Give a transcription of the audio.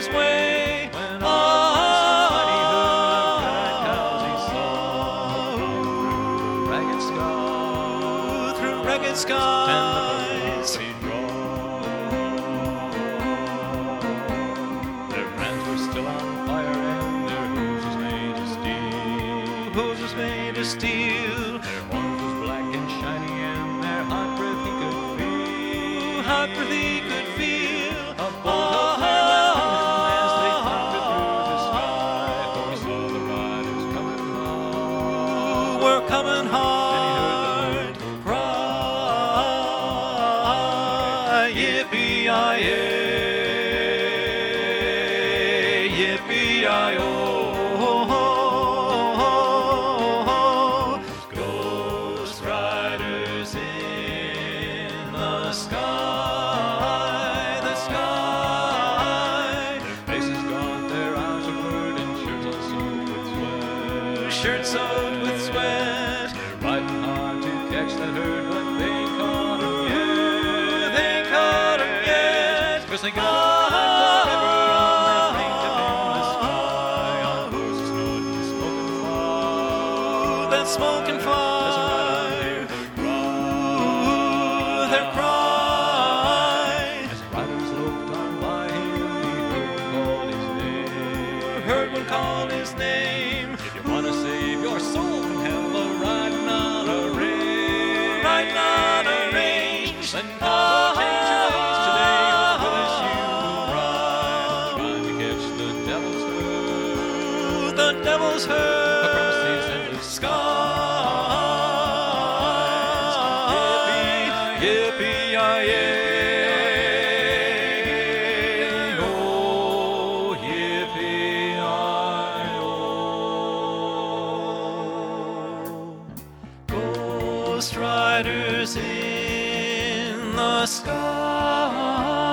his way. When all at once a mighty herd of ragged cows he saw through ragged skies. Their brands were still on fire and their hooves was made of steel. Hooves was made of steel. Their horns was black and shiny and their hot breath he could feel. Hot breath he could feel. A bolt of fire went through him as they thundered through the sky. For he saw the riders coming hard. We're coming hard. Cry, yippee-yi-yay, yippee-yi-oh. Ghost riders in the sky, the sky. Their faces gaunt, their eyes are blurred, and shirts all soaked with sweat. Shirts soaked with sweat. They're riding hard to catch that herd, but they ain't caught 'em yet. They ain't caught 'em yet. 'Cause they got time forever on their plaintive endless sky, on horses snored and smoking fire. That smoking fire. Their cry. As riders loped on by him, he heard one call his name. Heard one call his name. If you want to save your soul from hell, riding on a range, Riding on a range. then come change your ways today, for this you will ride, trying to catch the devil's herd The devil's herd across these endless skies. Yippee-yi-yay, oh, yippee-yi-oh. Ghost riders in the sky.